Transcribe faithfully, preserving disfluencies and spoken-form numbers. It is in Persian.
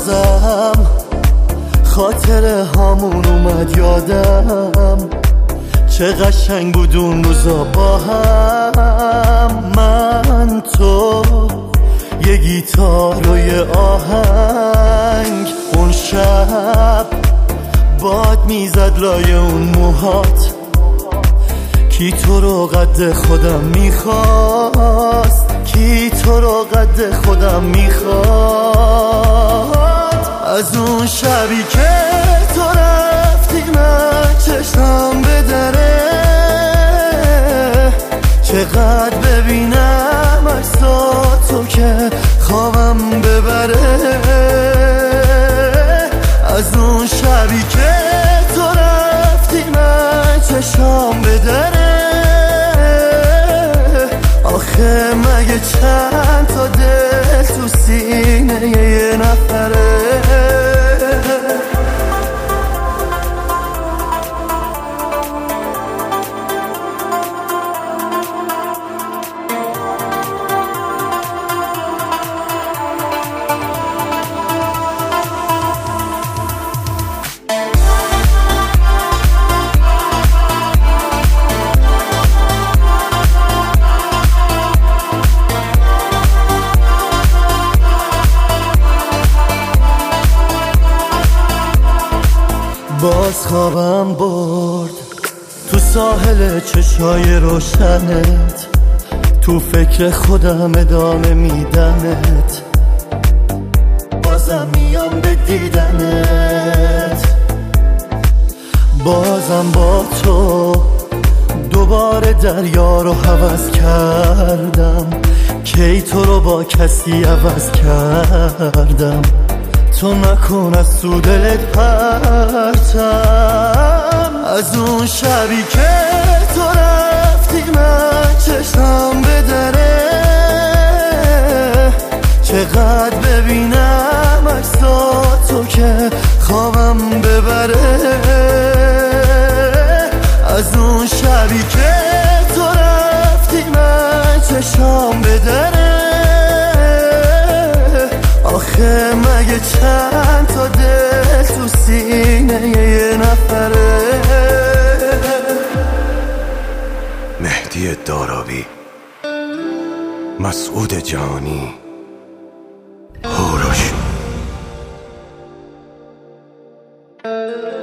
بازم خاطره هامون اومد یادم، چه قشنگ بود اون روزا با هم. من تو یه گیتار و یه آهنگ، اون شب باد میزد لای اون موهات، کی تو رو قد خودم میخواست، کی تو رو قد خودم میخواست. از اون شبی که تو رفتی من چشم به دره، چقدر ببینم عکساتو که خوابم ببره. از اون شبی که تو رفتی من چشم به دره، آخه مگه چند تا دل تو سینه یه نفره. باز خوابم برد تو ساحل چشای روشنت، تو فکر خودم ادامه میدمت، بازم میام به دیدنت. بازم با تو دوباره دریا رو هوس کردم، کی تو رو با کسی عوض کردم. تو نکن از تو دلت پرتم، از اون شبی که تو رفتی من چشم به دره، چقدر ببینم عکساتو که خوابم ببره. از اون شبی که تو رفتی من چشم به دره، آخه مگه چند تا دل تو سینه یه نفره. مهدی دارابی، مسعود جهانی، هوروش.